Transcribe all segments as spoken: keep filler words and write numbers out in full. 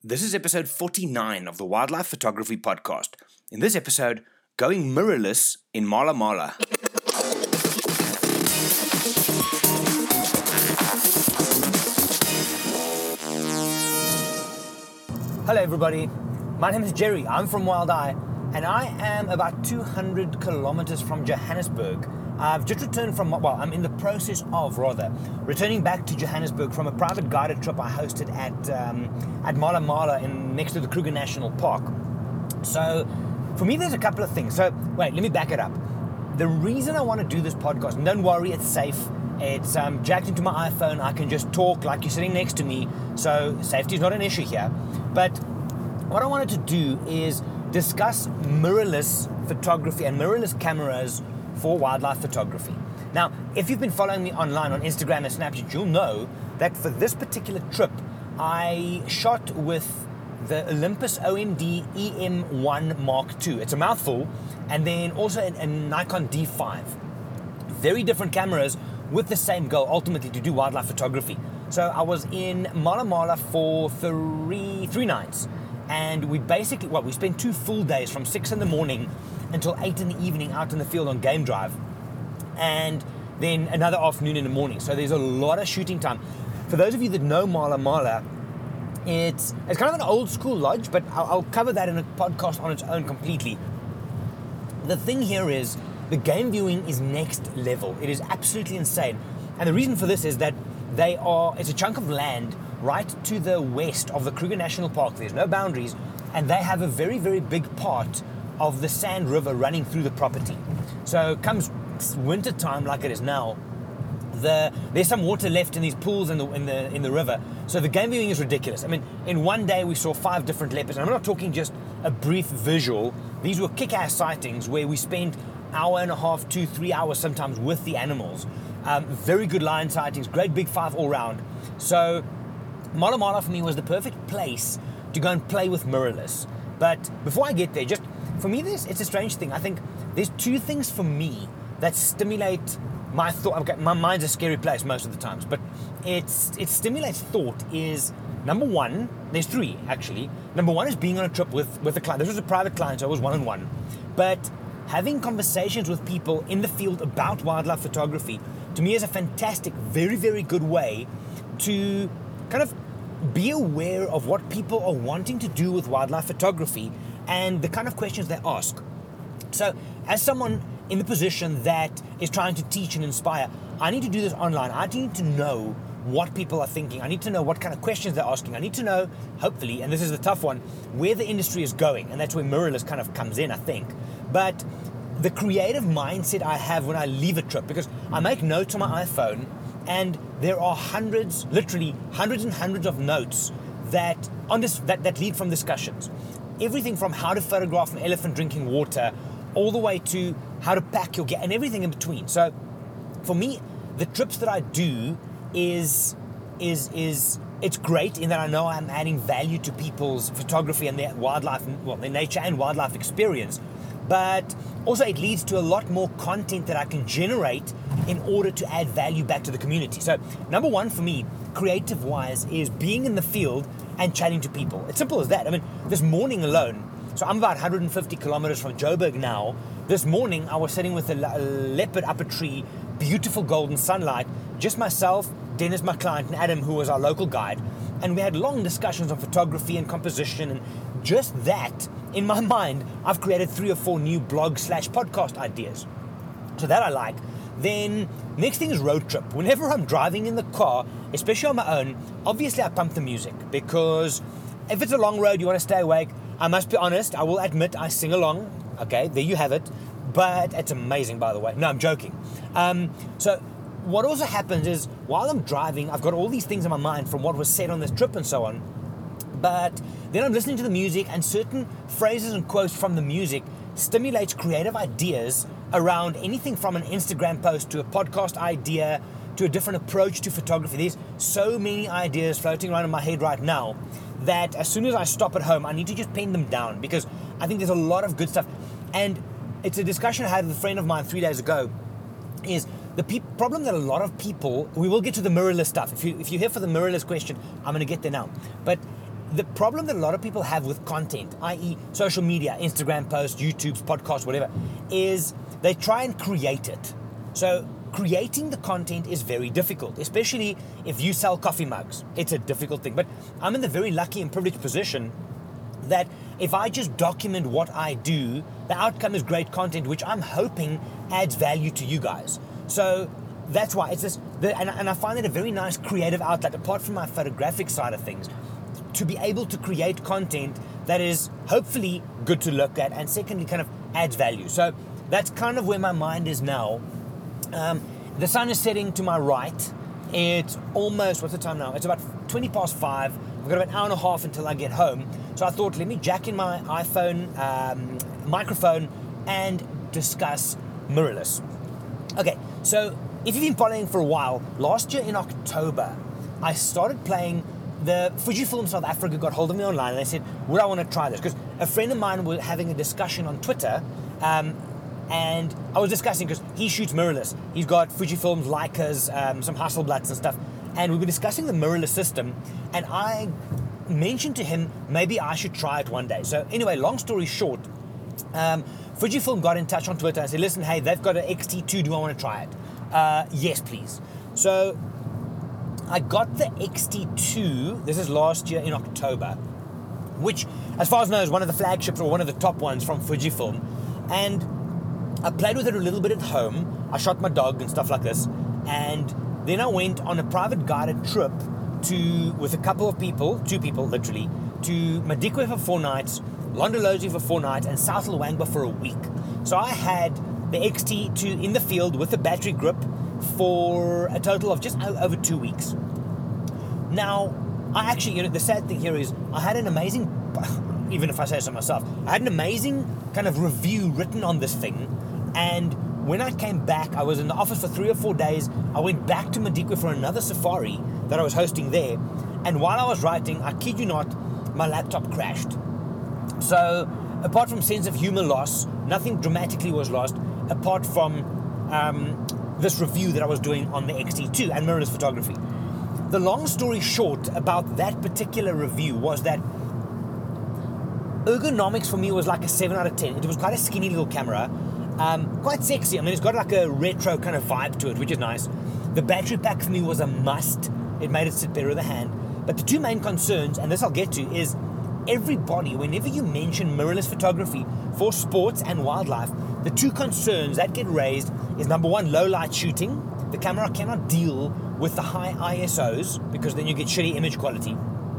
This is episode forty-nine of the Wildlife Photography Podcast. In this episode, going mirrorless in Mala Mala. Hello everybody, my name is Jerry, I'm from Wild Eye, and I am about two hundred kilometers from Johannesburg. I've just returned from, well, I'm in the process of, rather, returning back to Johannesburg from a private guided trip I hosted at um, at Mala Mala in, next to the Kruger National Park. So, for me there's a couple of things. So, wait, let me back it up. The reason I want to do this podcast, and don't worry, it's safe. It's um, jacked into my iPhone. I can just talk like you're sitting next to me. So, safety is not an issue here. But what I wanted to do is discuss mirrorless photography and mirrorless cameras for wildlife photography. Now, if you've been following me online on Instagram and Snapchat, you'll know that for this particular trip, I shot with the Olympus O M D E M one Mark two. It's a mouthful, and then also a, a Nikon D five. Very different cameras with the same goal, ultimately to do wildlife photography. So I was in Mala Mala for three, three nights, and we basically, well, we spent two full days from six in the morning until eight in the evening out in the field on game drive, and then another afternoon in the morning. So there's a lot of shooting time. For those of you that know Mala Mala, it's it's kind of an old school lodge, but I'll, I'll cover that in a podcast on its own completely. The thing here is the game viewing is next level. It is absolutely insane, and the reason for this is that they are it's a chunk of land right to the west of the Kruger National Park. There's no boundaries, and they have a very, very big part of the Sand River running through the property. So comes winter time like it is now, the there's some water left in these pools in the in the in the river. So the game viewing is ridiculous. I mean, in one day we saw five different leopards, and I'm not talking just a brief visual. These were kick-ass sightings where we spent hour and a half, two, three hours sometimes with the animals. Um, very good lion sightings, great big five all round. So Mala Mala for me was the perfect place to go and play with mirrorless. But before I get there, just for me, this it's a strange thing. I think there's two things for me that stimulate my thought. Okay, my mind's a scary place most of the times, but it's it stimulates thought. Is number one. There's three actually. Number one is being on a trip with with a client. This was a private client, so it was one on one. But having conversations with people in the field about wildlife photography, to me, is a fantastic, very very good way to kind of be aware of what people are wanting to do with wildlife photography and the kind of questions they ask. So, as someone in the position that is trying to teach and inspire, I need to do this online. I need to know what people are thinking. I need to know what kind of questions they're asking. I need to know, hopefully, and this is the tough one, where the industry is going, and that's where mirrorless kind of comes in, I think. But the creative mindset I have when I leave a trip, because I make notes on my iPhone, and there are hundreds, literally hundreds and hundreds of notes that on this that, that lead from discussions. Everything from how to photograph an elephant drinking water, all the way to how to pack your gear, and everything in between. So, for me, the trips that I do is is is it's great in that I know I'm adding value to people's photography and their wildlife, well, their nature and wildlife experience. But also it leads to a lot more content that I can generate in order to add value back to the community. So number one for me, creative-wise, is being in the field and chatting to people. It's simple as that. I mean, this morning alone, so I'm about one hundred fifty kilometers from Joburg now. This morning I was sitting with a, le- a leopard up a tree, beautiful golden sunlight, just myself, Dennis, my client, and Adam, who was our local guide. And we had long discussions on photography and composition, and just that, in my mind, I've created three or four new blog slash podcast ideas. So that I like. Then, next thing is road trip. Whenever I'm driving in the car, especially on my own, obviously I pump the music, because if it's a long road, you want to stay awake. I must be honest, I will admit I sing along. Okay, there you have it. But it's amazing, by the way. No, I'm joking. Um, so what also happens is, while I'm driving, I've got all these things in my mind from what was said on this trip and so on. But then I'm listening to the music, and certain phrases and quotes from the music stimulates creative ideas around anything from an Instagram post to a podcast idea to a different approach to photography. There's so many ideas floating around in my head right now that as soon as I stop at home, I need to just pen them down, because I think there's a lot of good stuff. And it's a discussion I had with a friend of mine three days ago, is the pe- problem that a lot of people, we will get to the mirrorless stuff. If, you, if you're here for the mirrorless question, I'm going to get there now. But the problem that a lot of people have with content, that is social media, Instagram posts, YouTube's, podcasts, whatever, is they try and create it. So creating the content is very difficult, especially if you sell coffee mugs. It's a difficult thing. But I'm in the very lucky and privileged position that if I just document what I do, the outcome is great content, which I'm hoping adds value to you guys. So that's why it's this, the, and, and I find it a very nice creative outlet, apart from my photographic side of things, to be able to create content that is hopefully good to look at, and secondly, kind of adds value. So that's kind of where my mind is now. Um, the sun is setting to my right. It's almost, what's the time now? It's about twenty past five. I've got about an hour and a half until I get home. So I thought, let me jack in my iPhone um, microphone and discuss mirrorless. Okay, so if you've been following for a while, last year in October, I started playing. The Fujifilm South Africa got hold of me online and they said, would I want to try this? Because a friend of mine was having a discussion on Twitter, um, and I was discussing, because he shoots mirrorless. He's got Fujifilms, Leicas, um, some Hasselblads and stuff, and we were discussing the mirrorless system, and I mentioned to him maybe I should try it one day. So anyway, long story short, um, Fujifilm got in touch on Twitter and said, listen, hey, they've got an X T two, do I want to try it? Uh, yes, please. So I got the X T two, this is last year in October, which, as far as I know, is one of the flagships or one of the top ones from Fujifilm. And I played with it a little bit at home. I shot my dog and stuff like this. And then I went on a private guided trip to, with a couple of people, two people literally, to Madikwe for four nights, Londolozi for four nights, and South Luangwa for a week. So I had the X T two in the field with a battery grip for a total of just over two weeks. Now, I actually, you know, the sad thing here is I had an amazing, even if I say so myself, I had an amazing kind of review written on this thing. And when I came back, I was in the office for three or four days. I went back to Madikwe for another safari that I was hosting there. And while I was writing, I kid you not, my laptop crashed. So apart from sense of humor loss, nothing dramatically was lost, apart from um, this review that I was doing on the X T two and mirrorless photography. The long story short about that particular review was that ergonomics for me was like a seven out of ten. It was quite a skinny little camera, um, quite sexy. I mean, it's got like a retro kind of vibe to it, which is nice. The battery pack for me was a must. It made it sit better in the hand. But the two main concerns, and this I'll get to, is everybody, whenever you mention mirrorless photography for sports and wildlife, the two concerns that get raised is, number one, low light shooting. The camera cannot deal with the high I S Os because then you get shitty image quality.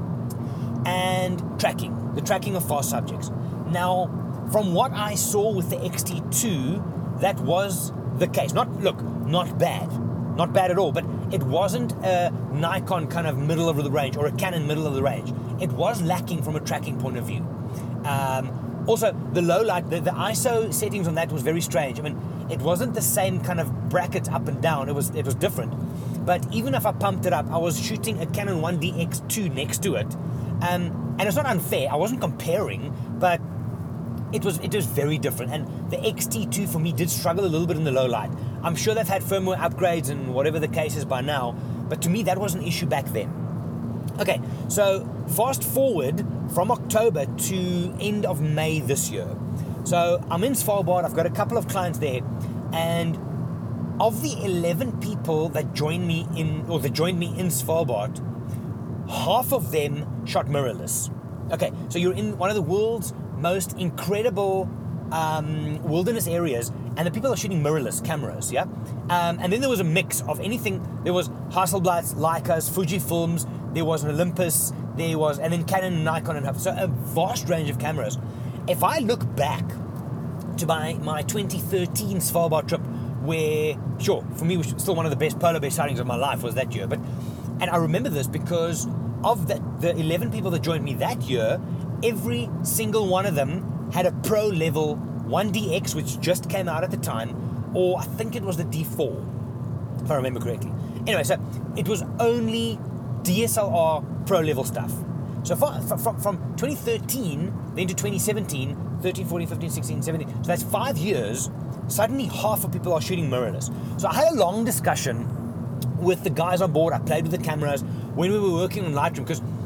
And tracking, the tracking of fast subjects. Now, from what I saw with the X T two, that was the case. Not, look, not bad. Not bad at all, but it wasn't a Nikon kind of middle of the range or a Canon middle of the range. It was lacking from a tracking point of view. Um, also, the low light, the, the I S O settings on that was very strange. I mean, it wasn't the same kind of brackets up and down. It was it was different. But even if I pumped it up, I was shooting a Canon one D X two next to it. Um, and it's not unfair. I wasn't comparing, but it was it was very different. And the X T two for me did struggle a little bit in the low light. I'm sure they've had firmware upgrades and whatever the case is by now, but to me that was an issue back then. Okay, so fast forward from October to end of May this year. So I'm in Svalbard, I've got a couple of clients there, and of the eleven people that joined me in, or that joined me in Svalbard, half of them shot mirrorless. Okay, so you're in one of the world's most incredible um, wilderness areas, and the people are shooting mirrorless cameras, yeah? Um, and then there was a mix of anything. There was Hasselblads, Leicas, Fujifilms, there was an Olympus, there was, and then Canon, Nikon, and so a vast range of cameras. If I look back to my, my twenty thirteen Svalbard trip, where, sure, for me, it was still one of the best polar bear sightings of my life was that year, but, and I remember this because of the, the eleven people that joined me that year, every single one of them had a pro level one D X, which just came out at the time, or I think it was the D four, if I remember correctly. Anyway, so it was only D S L R pro level stuff. So for, from, from twenty thirteen, then to twenty seventeen, thirteen, fourteen, fifteen, sixteen, seventeen, so that's five years, suddenly half of people are shooting mirrorless. So I had a long discussion with the guys on board. I played with the cameras when we were working on Lightroom, because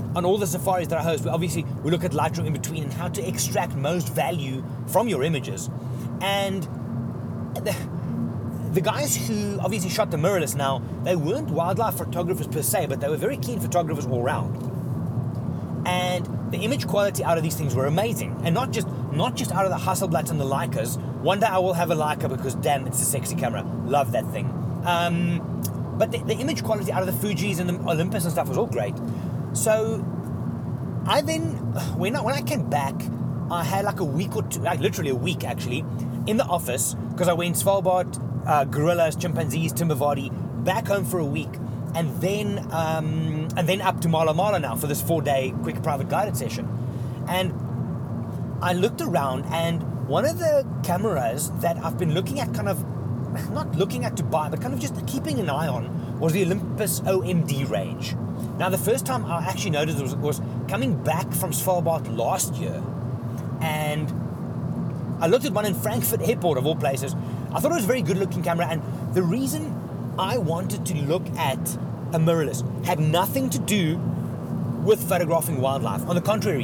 on all the safaris that I host, we obviously we look at Lightroom in between and how to extract most value from your images. And the, the guys who obviously shot the mirrorless now, they weren't wildlife photographers per se, but they were very keen photographers all round. And the image quality out of these things were amazing. And not just not just out of the Hasselblads and the Leicas. One day I will have a Leica because damn, it's a sexy camera. Love that thing. Um, but the, the image quality out of the Fujis and the Olympus and stuff was all great. So I then, when I, when I came back, I had like a week or two, like literally a week actually, in the office, because I went Svalbard, uh, gorillas, chimpanzees, Timbavati, back home for a week, and then um, and then up to Mala Mala now for this four-day quick private guided session. And I looked around, and one of the cameras that I've been looking at, kind of, not looking at to buy, but kind of just keeping an eye on, was the Olympus O M D range. Now, the first time I actually noticed was, was coming back from Svalbard last year, and I looked at one in Frankfurt Airport, of all places. I thought it was a very good-looking camera, and the reason I wanted to look at a mirrorless had nothing to do with photographing wildlife. On the contrary,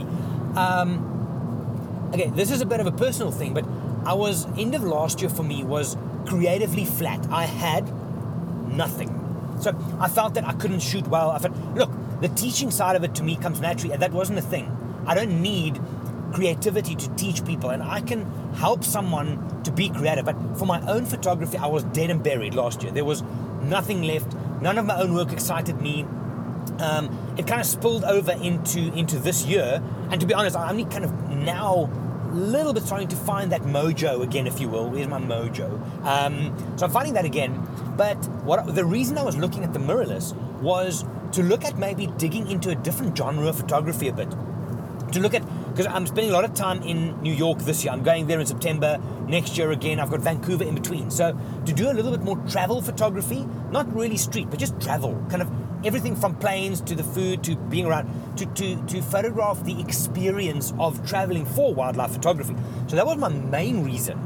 um, okay, this is a bit of a personal thing, but I was, end of last year for me was creatively flat. I had nothing. So I felt that I couldn't shoot well. I felt, look, the teaching side of it to me comes naturally, and that wasn't a thing. I don't need creativity to teach people, and I can help someone to be creative. But for my own photography, I was dead and buried last year. There was nothing left. None of my own work excited me. Um, it kind of spilled over into, into this year. And to be honest, I'm only kind of now a little bit starting to find that mojo again, if you will. Where's my mojo? Um, so I'm finding that again. But what the reason I was looking at the mirrorless was to look at maybe digging into a different genre of photography a bit. To look at, because I'm spending a lot of time in New York this year. I'm going there in September, next year again. I've got Vancouver in between. So to do a little bit more travel photography, not really street, but just travel, kind of everything from planes to the food to being around, to, to, to photograph the experience of traveling for wildlife photography. So that was my main reason.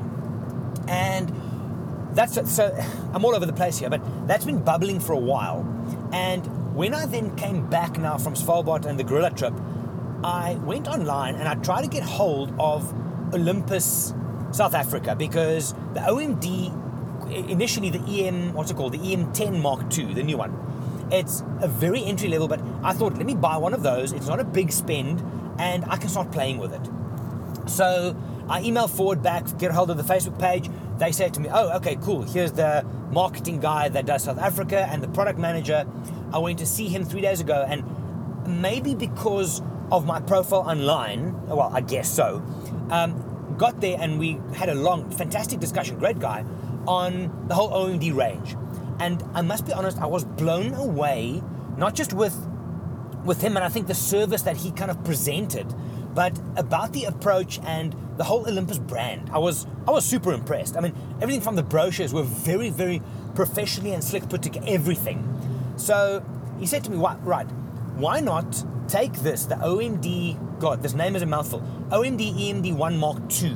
And that's, so I'm all over the place here, but that's been bubbling for a while. And when I then came back now from Svalbard and the gorilla trip, I went online and I tried to get hold of Olympus South Africa, because the O M D, initially the E M, what's it called? The E M ten Mark two, the new one. It's a very entry level, but I thought, let me buy one of those. It's not a big spend and I can start playing with it. So I emailed forward back, get a hold of the Facebook page. They said to me, oh, okay, cool. Here's the marketing guy that does South Africa and the product manager. I went to see him three days ago, and maybe because of my profile online, well, I guess so, um, got there and we had a long, fantastic discussion, great guy, on the whole O M D range. And I must be honest, I was blown away, not just with with him and I think the service that he kind of presented, but about the approach and the whole Olympus brand. I was I was super impressed. I mean, everything from the brochures were very, very professionally and slick put together, everything. So he said to me, right, right, why not take this, the O M D, God, this name is a mouthful, O M D E M D one Mark two.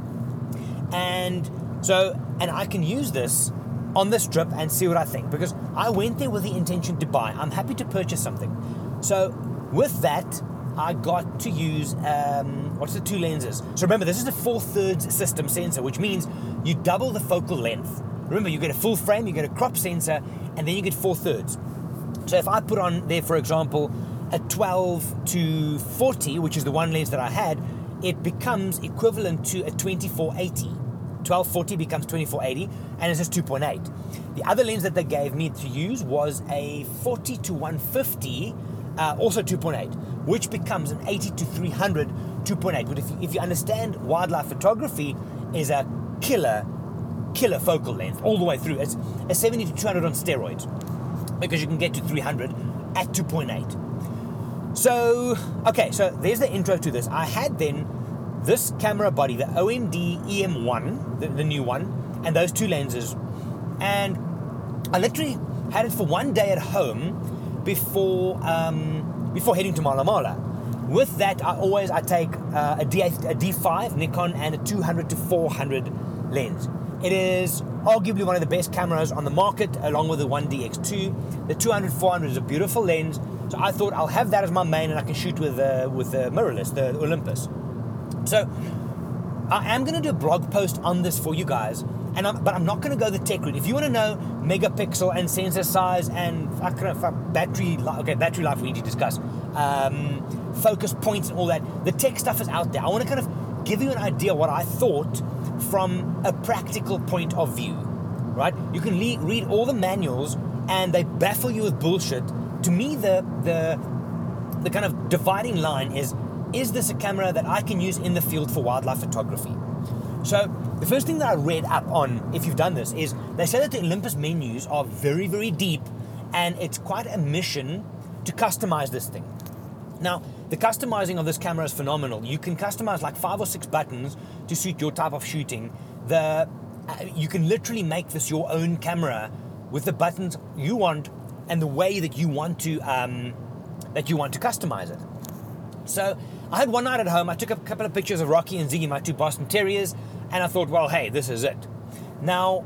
And so, and I can use this on this trip and see what I think, because I went there with the intention to buy. I'm happy to purchase something. So with that, I got to use, um, what's the two lenses? So remember, this is a four-thirds system sensor, which means you double the focal length. Remember, you get a full frame, you get a crop sensor, and then you get four-thirds. So if I put on there, for example, a twelve to forty, which is the one lens that I had, it becomes equivalent to a twenty-four eighty. twelve forty becomes twenty-four eighty, and it's just two point eight. The other lens that they gave me to use was a forty to one fifty, uh, also two point eight, which becomes an eighty to three hundred, two point eight. But if you, if you understand wildlife photography, is a killer, killer focal length all the way through. It's a seventy to two hundred on steroids, because you can get to three hundred at two point eight. So, okay, so there's the intro to this. I had then this camera body, the O M D E M one, the, the new one, and those two lenses. And I literally had it for one day at home before um, before heading to Mala Mala. With that, I always I take uh, a, D, a D five Nikon and a two hundred to four hundred lens. It is arguably one of the best cameras on the market, along with the one D X two. The two hundred four hundred is a beautiful lens, So I thought I'll have that as my main, and I can shoot with uh, with the mirrorless, the Olympus. So I am going to do a blog post on this for you guys, and I'm, but I'm not going to go the tech route. If you want to know megapixel and sensor size and I don't know, battery, okay, battery life we need to discuss, um, focus points and all that, the tech stuff is out there. I want to kind of give you an idea what I thought from a practical point of view, right? You can le- read all the manuals and they baffle you with bullshit. To me, the the the kind of dividing line is, is this a camera that I can use in the field for wildlife photography? So the first thing that I read up on, if you've done this, is they say that the Olympus menus are very, very deep, and it's quite a mission to customize this thing. Now, the customizing of this camera is phenomenal. You can customize like five or six buttons to suit your type of shooting. The uh, you can literally make this your own camera with the buttons you want and the way that you want to um, that you want to customize it. So I had one night at home, I took a couple of pictures of Rocky and Ziggy, my two Boston Terriers, and I thought, well, hey, this is it. Now,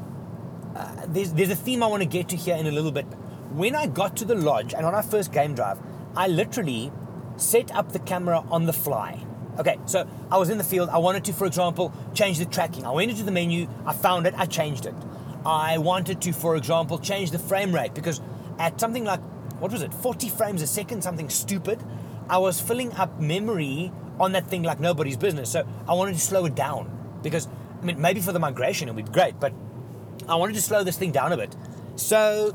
uh, there's, there's a theme I want to get to here in a little bit. When I got to the lodge and on our first game drive, I literally set up the camera on the fly. Okay, so I was in the field, I wanted to, for example, change the tracking. I went into the menu, I found it, I changed it. I wanted to, for example, change the frame rate because at something like, what was it, forty frames a second, something stupid, I was filling up memory on that thing like nobody's business. So I wanted to slow it down because, I mean, maybe for the migration it would be great, but I wanted to slow this thing down a bit. So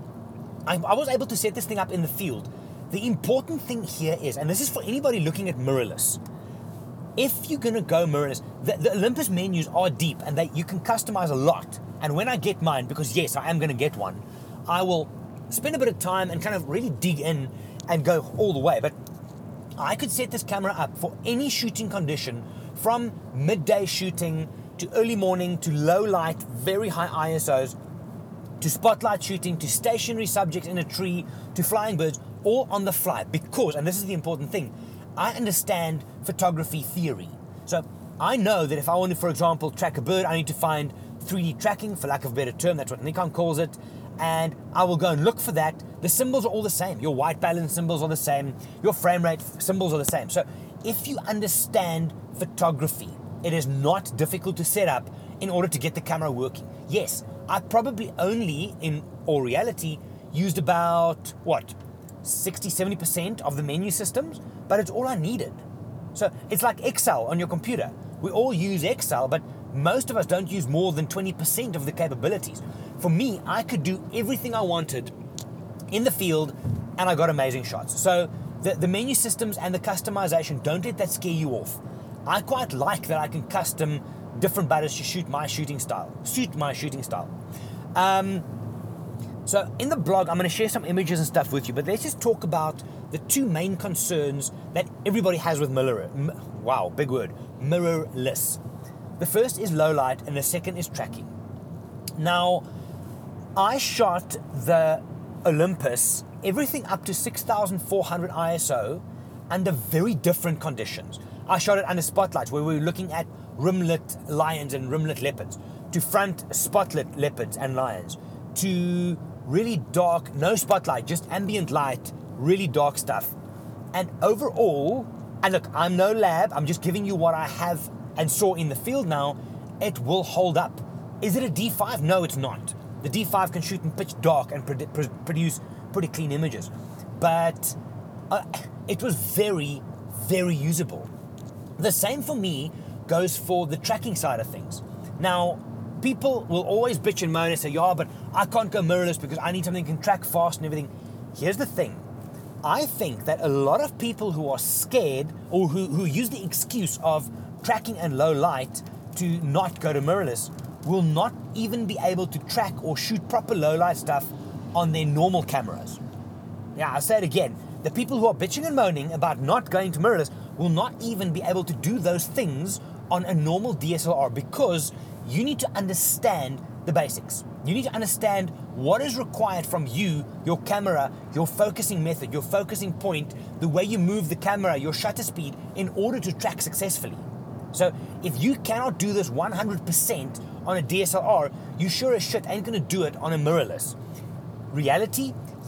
I, I was able to set this thing up in the field. The important thing here is, and this is for anybody looking at mirrorless, if you're going to go mirrorless, the, the Olympus menus are deep and they you can customize a lot. And when I get mine, because yes, I am going to get one, I will spend a bit of time and kind of really dig in and go all the way. But I could set this camera up for any shooting condition, from midday shooting to early morning to low light, very high I S Os, to spotlight shooting, to stationary subjects in a tree, to flying birds, all on the fly. Because, and this is the important thing, I understand photography theory. So I know that if I want to, for example, track a bird, I need to find three D tracking, for lack of a better term, that's what Nikon calls it, and I will go and look for that. The symbols are all the same. Your white balance symbols are the same. Your frame rate symbols are the same. So if you understand photography, it is not difficult to set up in order to get the camera working. Yes, I probably only, in all reality, used about, what, sixty, seventy percent of the menu systems, but it's all I needed. So it's like Excel on your computer. We all use Excel, but most of us don't use more than twenty percent of the capabilities. For me, I could do everything I wanted in the field, and I got amazing shots. So the, the menu systems and the customization, don't let that scare you off. I quite like that I can custom different buttons to shoot my shooting style, suit my shooting style. Um, so in the blog, I'm going to share some images and stuff with you, but let's just talk about the two main concerns that everybody has with mirror. M- wow, big word, mirrorless. The first is low light, and the second is tracking. Now, I shot the Olympus, everything up to six thousand four hundred I S O, under very different conditions. I shot it under spotlights, where we were looking at rim-lit lions and rim-lit leopards, to front spotlit leopards and lions, to really dark, no spotlight, just ambient light, really dark stuff. And overall, and look, I'm no lab, I'm just giving you what I have and saw in the field now, it will hold up. Is it a D five? No, it's not. The D five can shoot in pitch dark and produ- produce pretty clean images. But uh, it was very, very usable. The same for me goes for the tracking side of things. Now, people will always bitch and moan and say, yeah, but I can't go mirrorless because I need something that can track fast and everything. Here's the thing. I think that a lot of people who are scared or who, who use the excuse of tracking and low light to not go to mirrorless will not even be able to track or shoot proper low light stuff on their normal cameras. Yeah, I'll say it again. The people who are bitching and moaning about not going to mirrorless will not even be able to do those things on a normal D S L R, because you need to understand the basics. You need to understand what is required from you, your camera, your focusing method, your focusing point, the way you move the camera, your shutter speed, in order to track successfully. So if you cannot do this one hundred percent on a D S L R, you sure as shit ain't going to do it on a mirrorless. Reality,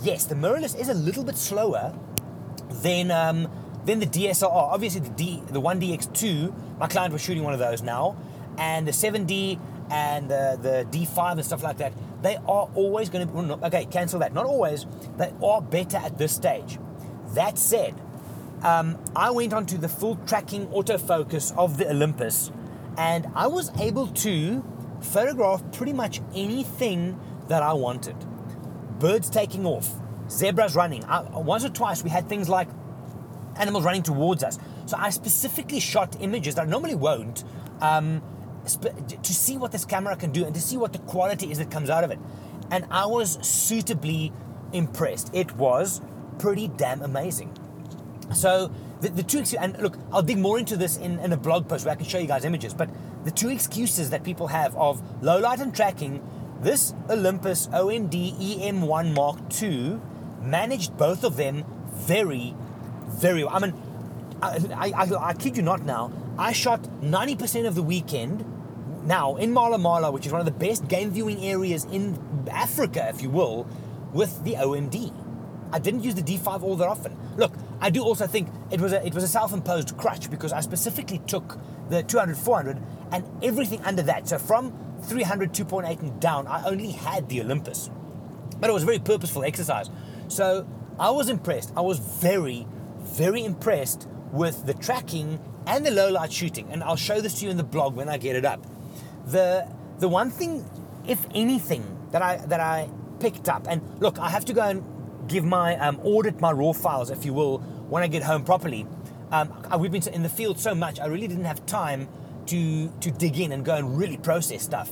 yes, the mirrorless is a little bit slower than um, than the D S L R. Obviously, the D, the one D X two, my client was shooting one of those now, and the seven D and the, the D five and stuff like that, they are always going to be, well, okay, cancel that, not always, they are better at this stage. That said, um, I went on to the full tracking autofocus of the Olympus, and I was able to photograph pretty much anything that I wanted. Birds taking off, zebras running. I, once or twice we had things like animals running towards us. So I specifically shot images that I normally won't, um, sp- to see what this camera can do and to see what the quality is that comes out of it. And I was suitably impressed. It was pretty damn amazing. So the, the two, and look, I'll dig more into this in, in a blog post where I can show you guys images, but the two excuses that people have of low light and tracking, this Olympus O M D E M one Mark two managed both of them very, very well. I mean, I, I, I kid you not now, I shot ninety percent of the weekend now in Mala Mala, which is one of the best game viewing areas in Africa, if you will, with the O M D. I didn't use the D five all that often. Look, I do also think it was a it was a self-imposed crutch because I specifically took the two hundred, four hundred and everything under that. So from three hundred, two point eight and down, I only had the Olympus. But it was a very purposeful exercise. So I was impressed. I was very, very impressed with the tracking and the low light shooting. And I'll show this to you in the blog when I get it up. The the one thing, if anything, that I that I picked up, and look, I have to go and give my um, audit my raw files, if you will, when I get home properly. Um, we've been in the field so much, I really didn't have time to to dig in and go and really process stuff.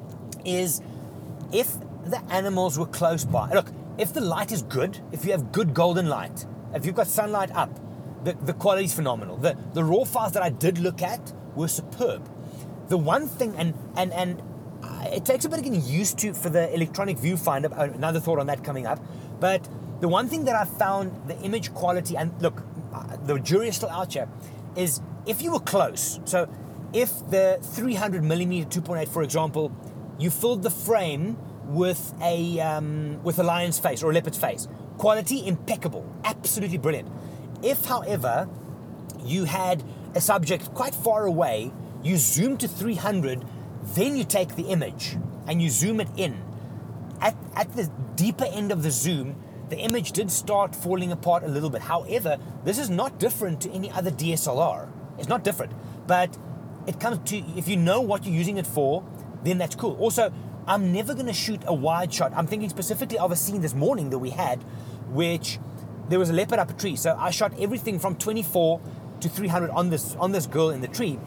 Is if the animals were close by. Look, if the light is good, if you have good golden light, if you've got sunlight up, the, the quality is phenomenal. The the raw files that I did look at were superb. The one thing, and and and it takes a bit of getting used to for the electronic viewfinder. Another thought on that coming up. But the one thing that I found, the image quality, and look, the jury is still out here, is if you were close. So if the three hundred millimeter two point eight, for example, you filled the frame with a um, with a lion's face or a leopard's face, quality impeccable, absolutely brilliant. If, however, you had a subject quite far away, you zoom to three hundred, then you take the image and you zoom it in. At, at the deeper end of the zoom, the image did start falling apart a little bit. However, this is not different to any other D S L R. It's not different. But it comes to, if you know what you're using it for, then that's cool. Also, I'm never going to shoot a wide shot. I'm thinking specifically of a scene this morning that we had, which there was a leopard up a tree. So I shot everything from twenty-four to three hundred on this on this girl in the tree.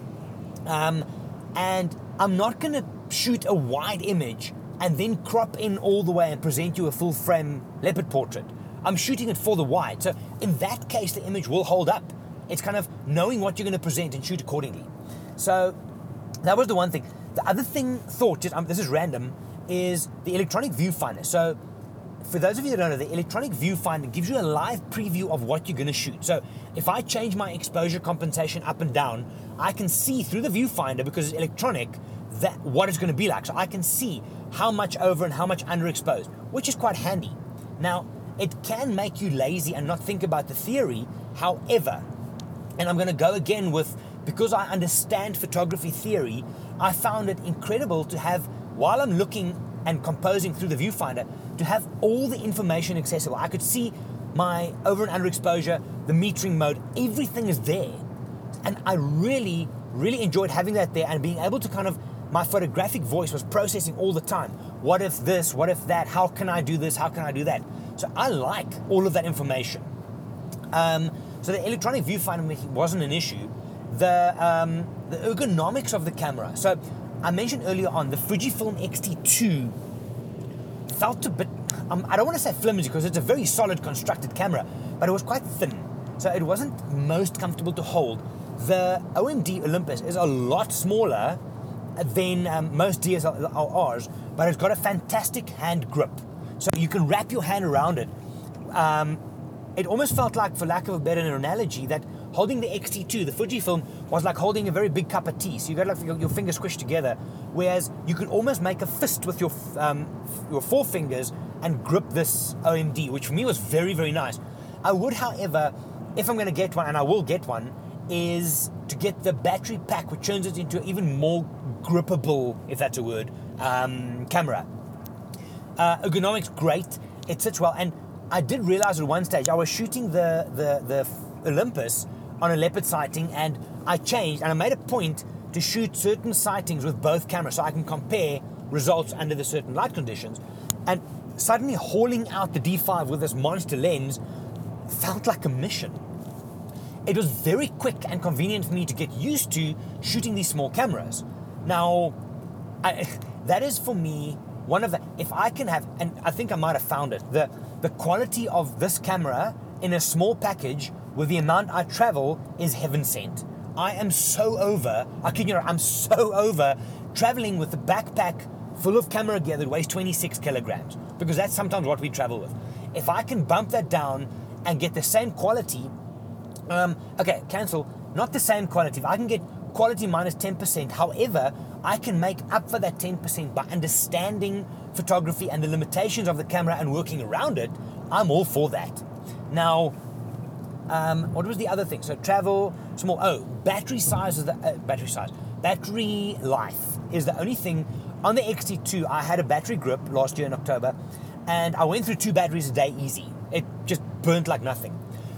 Um, and I'm not going to shoot a wide image and then crop in all the way and present you a full frame leopard portrait. I'm shooting it for the wide. So in that case, the image will hold up. It's kind of knowing what you're going to present and shoot accordingly. So that was the one thing. The other thing, thought, just um, this is random, is the electronic viewfinder. So for those of you that don't know, the electronic viewfinder gives you a live preview of what you're going to shoot. So if I change my exposure compensation up and down, I can see through the viewfinder, because it's electronic, that what it's going to be like. So I can see how much over and how much underexposed, which is quite handy. Now, it can make you lazy and not think about the theory. However, and I'm going to go again with, because I understand photography theory, I found it incredible to have, while I'm looking and composing through the viewfinder, to have all the information accessible. I could see my over and underexposure, the metering mode, everything is there. And I really, really enjoyed having that there and being able to kind of, my photographic voice was processing all the time. What if this? What if that? How can I do this? How can I do that? So I like all of that information. Um, so the electronic viewfinder wasn't an issue. The um, the ergonomics of the camera. So I mentioned earlier on, the Fujifilm X T two felt a bit, um, I don't want to say flimsy because it's a very solid constructed camera, but it was quite thin. So it wasn't most comfortable to hold. The O M D Olympus is a lot smaller than um, most D S L Rs, but it's got a fantastic hand grip. So you can wrap your hand around it. Um, it almost felt like, for lack of a better analogy, that holding the X T two, the Fujifilm, was like holding a very big cup of tea. So you got like your, your fingers squished together, whereas you could almost make a fist with your um, your forefingers and grip this O M D, which for me was very, very nice. I would, however, if I'm going to get one, and I will get one, is to get the battery pack, which turns it into an even more grippable, if that's a word, um, camera. Uh, ergonomics, great. It sits well. And I did realize at one stage, I was shooting the, the, the Olympus on a leopard sighting, and I changed, and I made a point to shoot certain sightings with both cameras so I can compare results under the certain light conditions. And suddenly hauling out the D five with this monster lens felt like a mission. It was very quick and convenient for me to get used to shooting these small cameras. Now, I, that is for me one of the, if I can have, and I think I might have found it, the, the quality of this camera in a small package with the amount I travel is heaven sent. I am so over, I kid you not, I'm so over traveling with a backpack full of camera gear that weighs twenty-six kilograms, because that's sometimes what we travel with. If I can bump that down and get the same quality, um, okay, cancel, not the same quality. If I can get quality minus ten percent, however, I can make up for that ten percent by understanding photography and the limitations of the camera and working around it, I'm all for that. Now, um, what was the other thing? So travel, small, oh, battery size is the, uh, battery size, battery life is the only thing. On the X T two, I had a battery grip last year in October, and I went through two batteries a day easy. It just burnt like nothing.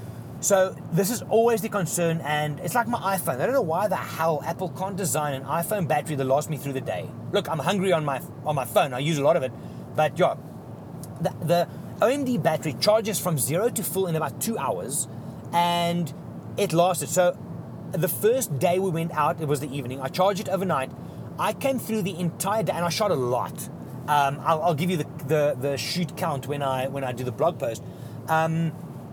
So this is always the concern, and it's like my iPhone. I don't know why the hell Apple can't design an iPhone battery that lasts me through the day. Look, I'm hungry on my on my phone. I use a lot of it, but yeah, the, the O M D battery charges from zero to full in about two hours, and it lasted. So the first day we went out, it was the evening. I charged it overnight. I came through the entire day, and I shot a lot. Um, I'll, I'll give you the, the the shoot count when I when I do the blog post. Um,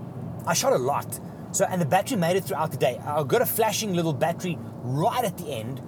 I shot a lot. So, and the battery made it throughout the day. I got a flashing little battery right at the end,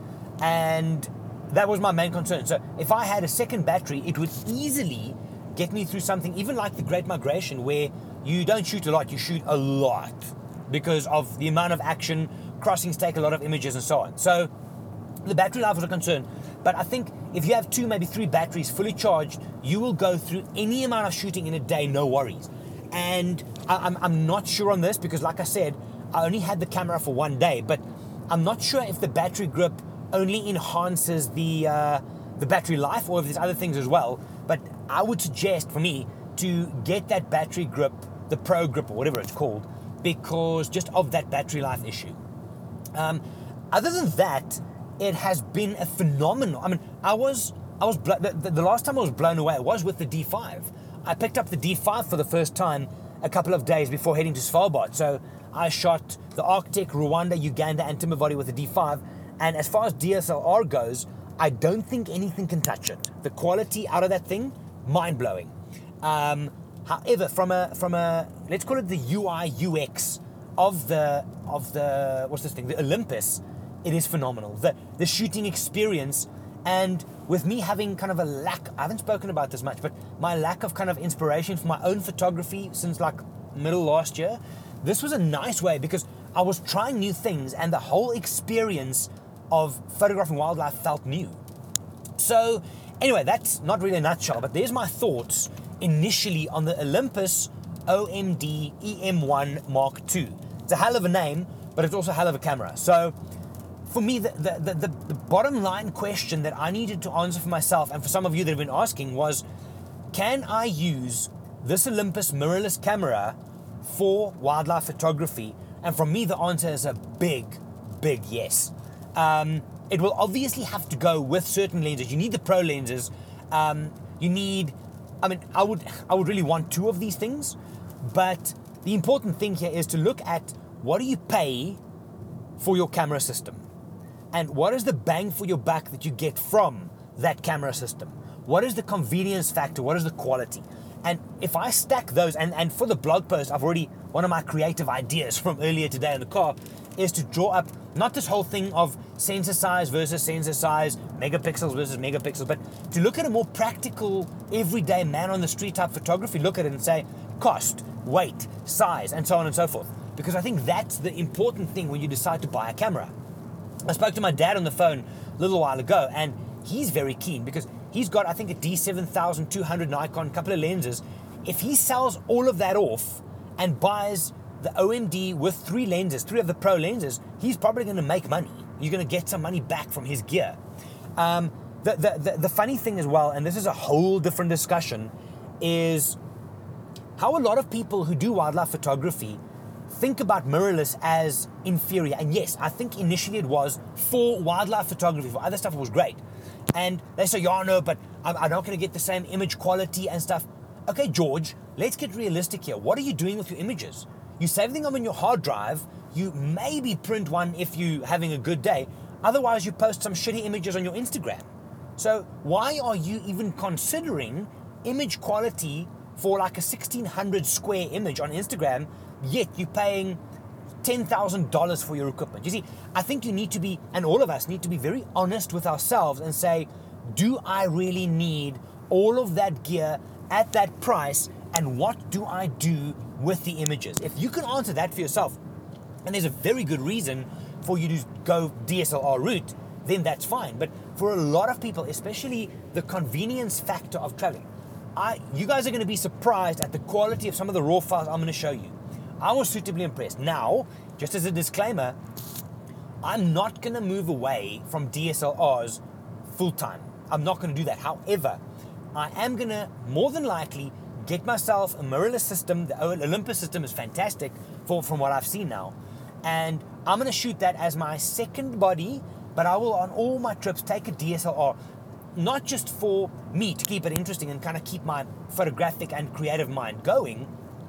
and that was my main concern. So if I had a second battery, it would easily get me through something even like the Great Migration, where you don't shoot a lot, you shoot a lot because of the amount of action, crossings take a lot of images and so on. So the battery life was a concern. But I think if you have two, maybe three batteries fully charged, you will go through any amount of shooting in a day, no worries. And I'm, I'm not sure on this because, like I said, I only had the camera for one day, but I'm not sure if the battery grip only enhances the uh, the battery life or if there's other things as well. But I would suggest for me to get that battery grip, the Pro Grip or whatever it's called, because just of that battery life issue. Um, other than that, it has been a phenomenal. I mean, I was I was blo- the, the last time I was blown away was with the D five. I picked up the D five for the first time a couple of days before heading to Svalbard. So I shot the Arctic, Rwanda, Uganda, and Timavody with the D five. And as far as D S L R goes, I don't think anything can touch it. The quality out of that thing, mind-blowing. Um, however, from a from a let's call it the U I U X of the of the what's this thing, the Olympus, it is phenomenal. The the shooting experience. And with me having kind of a lack, I haven't spoken about this much, but my lack of kind of inspiration for my own photography since like middle last year, this was a nice way because I was trying new things and the whole experience of photographing wildlife felt new. So anyway, that's not really a nutshell, but there's my thoughts initially on the Olympus O M D E M one Mark two. It's a hell of a name, but it's also a hell of a camera. So for me, the, the, the, the bottom line question that I needed to answer for myself, and for some of you that have been asking, was, can I use this Olympus mirrorless camera for wildlife photography? And from me, the answer is a big, big yes. Um, it will obviously have to go with certain lenses. You need the pro lenses. Um, you need, I mean, I would, I would really want two of these things, but the important thing here is to look at what do you pay for your camera system? And what is the bang for your buck that you get from that camera system? What is the convenience factor? What is the quality? And if I stack those, and, and for the blog post, I've already, one of my creative ideas from earlier today in the car is to draw up, not this whole thing of sensor size versus sensor size, megapixels versus megapixels, but to look at a more practical, everyday man on the street type photography, look at it and say cost, weight, size, and so on and so forth. Because I think that's the important thing when you decide to buy a camera. I spoke to my dad on the phone a little while ago, and he's very keen because he's got, I think, a D seven thousand two hundred Nikon, couple of lenses. If he sells all of that off and buys the O M D with three lenses, three of the pro lenses, he's probably going to make money. He's going to get some money back from his gear. Um, the, the, the, the funny thing as well, and this is a whole different discussion, is how a lot of people who do wildlife photography think about mirrorless as inferior. And yes, I think initially it was for wildlife photography. For other stuff, it was great. And they say, yeah, no, but I'm, I'm not going to get the same image quality and stuff. Okay, George, let's get realistic here. What are you doing with your images? You save them on your hard drive. You maybe print one if you're having a good day. Otherwise, you post some shitty images on your Instagram. So why are you even considering image quality for like a sixteen hundred square image on Instagram, yet you're paying ten thousand dollars for your equipment? You see, I think you need to be, and all of us need to be very honest with ourselves and say, do I really need all of that gear at that price, and what do I do with the images? If you can answer that for yourself, and there's a very good reason for you to go D S L R route, then that's fine. But for a lot of people, especially the convenience factor of traveling, I, you guys are going to be surprised at the quality of some of the raw files I'm going to show you. I was suitably impressed. Now, just as a disclaimer, I'm not going to move away from D S L Rs full time. I'm not going to do that. However, I am going to more than likely get myself a mirrorless system. The Olympus system is fantastic for, from what I've seen now. And I'm going to shoot that as my second body, but I will on all my trips take a D S L R, not just for me to keep it interesting and kind of keep my photographic and creative mind going,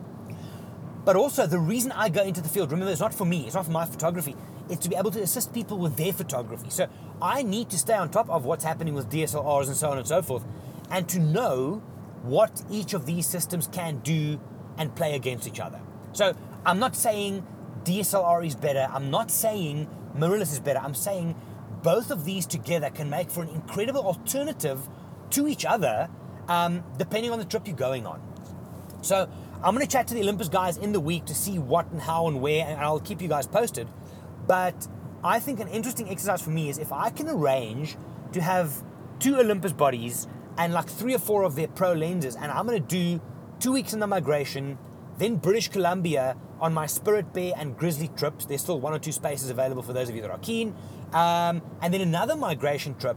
but also the reason I go into the field, remember, it's not for me, it's not for my photography, it's to be able to assist people with their photography. So I need to stay on top of what's happening with D S L Rs and so on and so forth, and to know what each of these systems can do and play against each other. So I'm not saying D S L R is better, I'm not saying mirrorless is better, I'm saying both of these together can make for an incredible alternative to each other, um, depending on the trip you're going on. So I'm going to chat to the Olympus guys in the week to see what and how and where, and I'll keep you guys posted. But I think an interesting exercise for me is if I can arrange to have two Olympus bodies and like three or four of their pro lenses, and I'm going to do two weeks in the migration, then British Columbia on my Spirit Bear and Grizzly trips. There's still one or two spaces available for those of you that are keen. Um, and then another migration trip.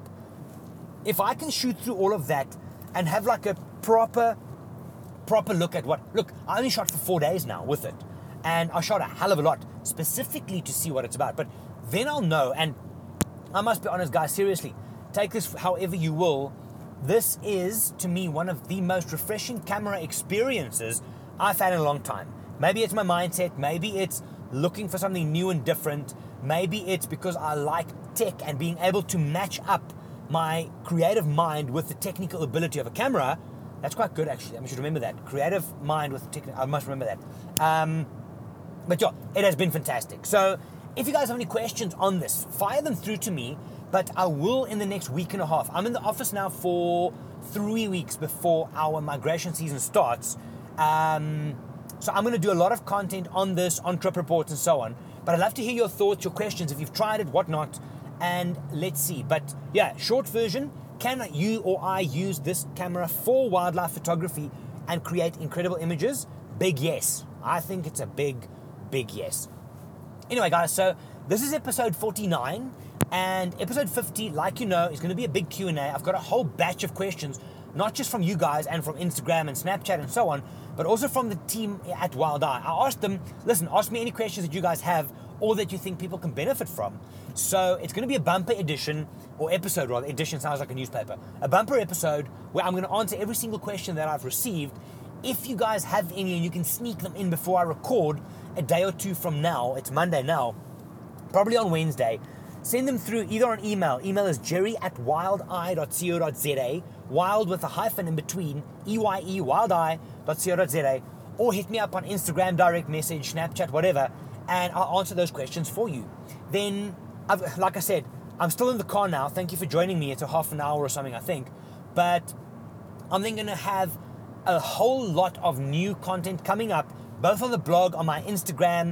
If I can shoot through all of that and have like a proper, proper look at what, look, I only shot for four days now with it. And I shot a hell of a lot specifically to see what it's about. But then I'll know, and I must be honest, guys, seriously, take this however you will. This is, to me, one of the most refreshing camera experiences I've had in a long time. Maybe it's my mindset, maybe it's looking for something new and different, maybe it's because I like tech and being able to match up my creative mind with the technical ability of a camera. That's quite good, actually. I should remember that. Creative mind with technical, I must remember that. Um, but yeah, it has been fantastic. So if you guys have any questions on this, fire them through to me, but I will in the next week and a half. I'm in the office now for three weeks before our migration season starts. Um, so I'm going to do a lot of content on this, on trip reports and so on. But I'd love to hear your thoughts, your questions, if you've tried it, whatnot, and let's see. But yeah, short version, can you or I use this camera for wildlife photography and create incredible images? Big yes. I think it's a big, big yes. Anyway, guys, so this is episode forty-nine, and episode fifty, like you know, is going to be a big Q and A. I've got a whole batch of questions, not just from you guys and from Instagram and Snapchat and so on, but also from the team at Wild Eye. I asked them, listen, ask me any questions that you guys have or that you think people can benefit from. So it's going to be a bumper edition, or episode rather, edition sounds like a newspaper, a bumper episode where I'm going to answer every single question that I've received. If you guys have any and you can sneak them in before I record a day or two from now, it's Monday now, probably on Wednesday, send them through either on email. Email is jerry at wildeye dot co dot za, wild with a hyphen in between, E Y E, wildeye dot co dot za, or hit me up on Instagram, direct message, Snapchat, whatever, and I'll answer those questions for you. Then, I've, like I said, I'm still in the car now. Thank you for joining me. It's a half an hour or something, I think. But I'm then going to have a whole lot of new content coming up, both on the blog, on my Instagram,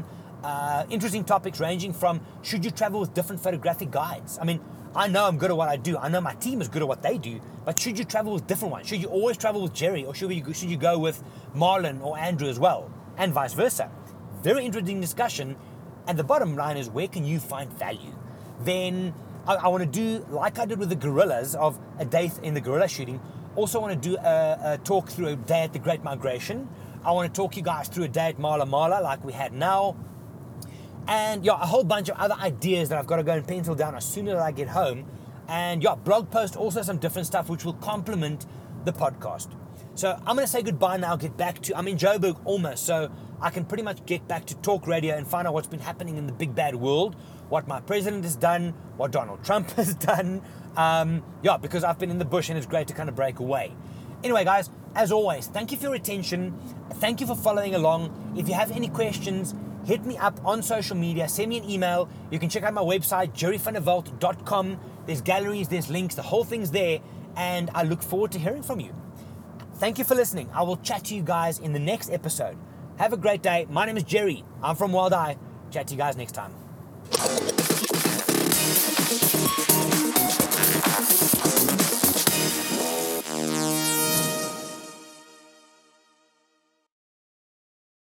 Uh, interesting topics ranging from should you travel with different photographic guides? I mean, I know I'm good at what I do. I know my team is good at what they do. But should you travel with different ones? Should you always travel with Jerry, or should you should you go with Marlon or Andrew as well, and vice versa? Very interesting discussion. And the bottom line is, where can you find value? Then I, I want to do like I did with the gorillas of a day in the gorilla shooting. Also want to do a, a talk through a day at the Great Migration. I want to talk you guys through a day at Mala Mala like we had now. And yeah, a whole bunch of other ideas that I've got to go and pencil down as soon as I get home. And yeah, blog post, also some different stuff which will complement the podcast. So I'm going to say goodbye now, get back to, I'm in Joburg almost, so I can pretty much get back to talk radio and find out what's been happening in the big bad world, what my president has done, what Donald Trump has done. Um, yeah, because I've been in the bush and it's great to kind of break away. Anyway, guys, as always, thank you for your attention. Thank you for following along. If you have any questions, hit me up on social media, send me an email. You can check out my website, jerry van der Walt dot com. There's galleries, there's links, the whole thing's there. And I look forward to hearing from you. Thank you for listening. I will chat to you guys in the next episode. Have a great day. My name is Jerry. I'm from Wild Eye. Chat to you guys next time.